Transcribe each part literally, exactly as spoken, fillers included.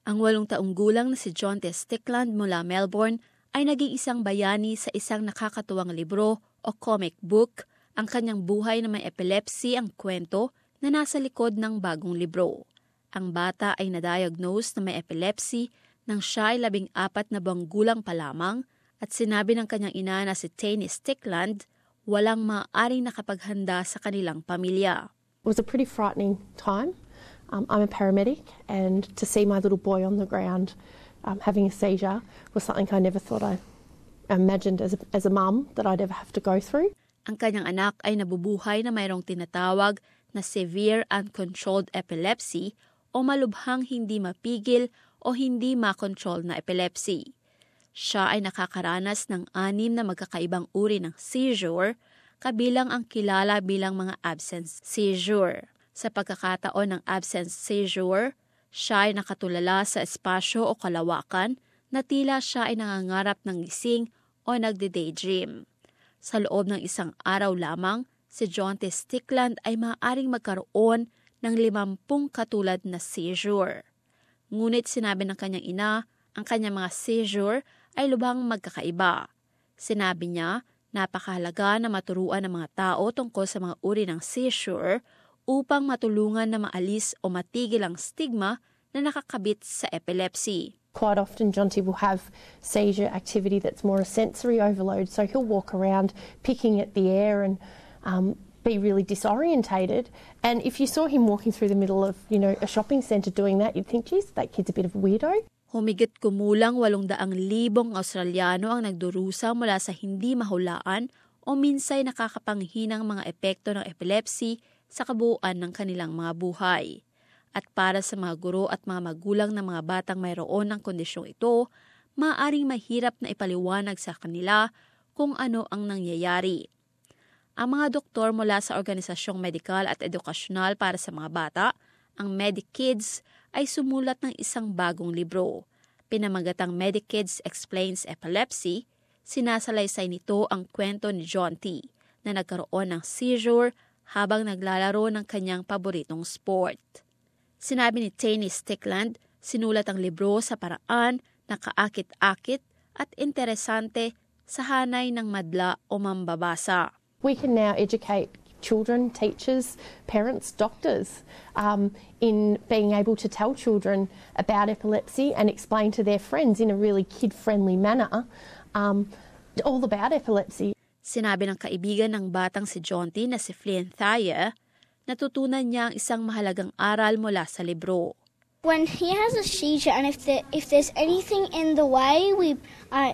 Ang walong taong gulang na si Jonty Stickland mula Melbourne ay naging isang bayani sa isang nakakatuwang libro o comic book, ang kanyang buhay na may epilepsy ang kwento na nasa likod ng bagong libro. Ang bata ay na-diagnose na may epilepsy nang siya ay labing apat na buwang gulang pa lamang at sinabi ng kanyang ina na si Tainy Stickland walang maaaring nakapaghanda sa kanilang pamilya. It was a pretty frightening time. Um, I'm a paramedic, and to see my little boy on the ground um, having a seizure was something I never thought I imagined as a, as a mum that I'd ever have to go through. Ang kanyang anak ay nabubuhay na mayroong tinatawag na severe uncontrolled epilepsy o malubhang hindi mapigil o hindi makontrol na epilepsy. Siya ay nakakaranas ng anim na magkakaibang uri ng seizure, kabilang ang kilala bilang mga absence seizure. Sa pagkakataon ng absence seizure, siya ay nakatulala sa espasyo o kalawakan na tila siya ay nangangarap ng gising o nagde-daydream. Sa loob ng isang araw lamang, si Jonty Stickland ay maaaring magkaroon ng limampung katulad na seizure. Ngunit sinabi ng kanyang ina, ang kanyang mga seizure ay lubhang magkakaiba. Sinabi niya, napakahalaga na maturuan ng mga tao tungkol sa mga uri ng seizure upang matulungan na maalis o matigil ang stigma na nakakabit sa epilepsy. Quite often Jonty will have seizure activity that's more a sensory overload, so he'll walk around picking at the air and um, be really disorientated. And if you saw him walking through the middle of, you know, a shopping centre doing that, you'd think, geez, that kid's a bit of a weirdo. Humigit kumulang walong daang libong Australiano ang nagdurusa mula sa hindi mahulaan o minsay nakakapanghinang mga epekto ng epilepsy sa kabuuan ng kanilang mga buhay. At para sa mga guro at mga magulang ng mga batang mayroon ng kondisyong ito, maaaring mahirap na ipaliwanag sa kanila kung ano ang nangyayari. Ang mga doktor mula sa Organisasyong Medikal at Edukasyonal para sa mga bata, ang MediKids, ay sumulat ng isang bagong libro. Pinamagatang MediKids Explains Epilepsy, sinasalaysay nito ang kwento ni Jonty na nagkaroon ng seizure habang naglalaro ng kanyang paboritong sport. Sinabi ni Tainy Stickland, sinulat ang libro sa paraan na kaakit-akit at interesante sa hanay ng madla o mambabasa. We can now educate children, teachers, parents, doctors um, in being able to tell children about epilepsy and explain to their friends in a really kid-friendly manner um, all about epilepsy. Sinabi ng kaibigan ng batang si Jonty na si Flynn Thayer, natutunan niya ang isang mahalagang aral mula sa libro. When he has a seizure and if there, if there's anything in the way, we I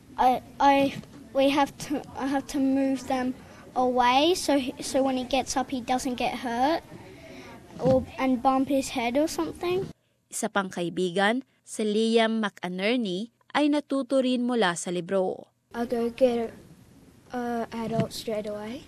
I I we have to I have to move them away so so when he gets up he doesn't get hurt or and bump his head or something. Isa pang kaibigan, si Liam McInerney, ay natuto rin mula sa libro. I go get Uh, adult straight away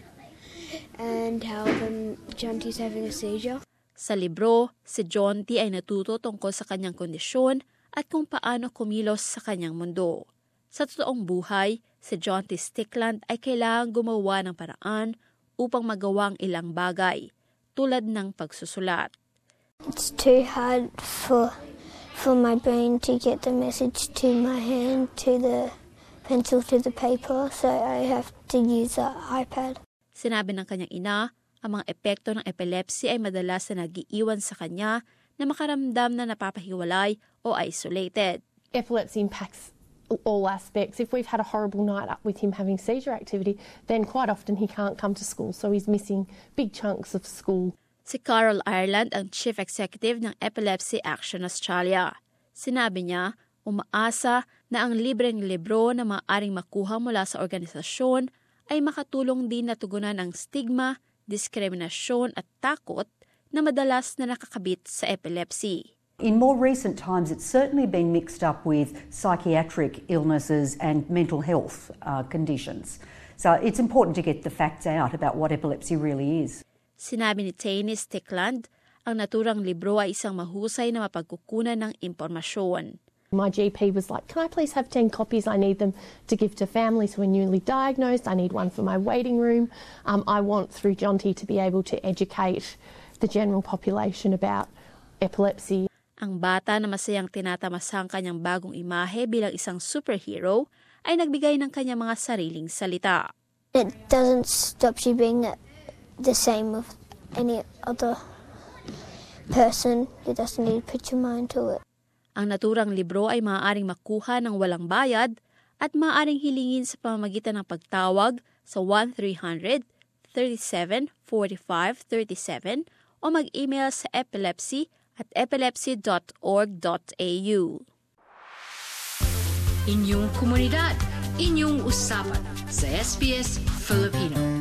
and tell them Jonty's having a seizure. Sa libro, si Jonty ay natuto tungkol sa kanyang kondisyon at kung paano kumilos sa kanyang mundo. Sa totoong buhay, si Jonty Stickland ay kailangang gumawa ng paraan upang magawa ang ilang bagay, tulad ng pagsusulat. It's too hard for for my brain to get the message to my hand, to the pencil to the paper, so I have to use the iPad. Sinabi ng kanyang ina, ang mga epekto ng epilepsy ay madalas na nag-iiwan sa kanya na makaramdam na napapahiwalay o isolated. Epilepsy impacts all aspects. If we've had a horrible night up with him having seizure activity, then quite often he can't come to school, so he's missing big chunks of school. Si Carol Ireland ang Chief Executive ng Epilepsy Action Australia. Sinabi niya, umaasa na ang libreng libro na maaaring makuha mula sa organisasyon ay makatulong din na tugunan ang stigma, diskriminasyon at takot na madalas na nakakabit sa epilepsy. In more recent times, it's certainly been mixed up with psychiatric illnesses and mental health uh, conditions. So it's important to get the facts out about what epilepsy really is. Sinabi ni Tainy Stickland, ang naturang libro ay isang mahusay na mapagkukunan ng impormasyon. My G P was like, can I please have ten copies? I need them to give to families who are newly diagnosed. I need one for my waiting room. Um, I want, through Jonty, to be able to educate the general population about epilepsy. Ang bata na masayang tinatamasang kanyang bagong imahe bilang isang superhero ay nagbigay ng kanyang mga sariling salita. It doesn't stop you being the same with any other person. You just need to put your mind to it. Ang naturang libro ay maaaring makuha ng walang bayad at maaaring hilingin sa pamamagitan ng pagtawag sa one three hundred, thirty-seven, forty-five, thirty-seven o mag-email sa epilepsy at epilepsy dot org dot a u. Inyong komunidad, inyong usapan sa S B S Filipino.